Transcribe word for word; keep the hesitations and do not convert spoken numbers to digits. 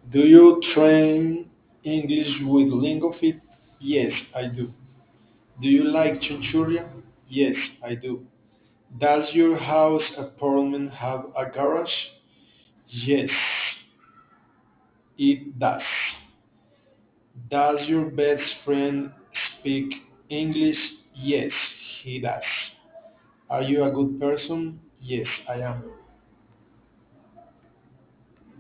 Do you train English with LingoFit? Yes, I do. Do you like Chunchuria? Yes, I do. Does your house apartment have a garage? Yes, it does. Does your best friend speak English? Yes, he does. Are you a good person? Yes, I am.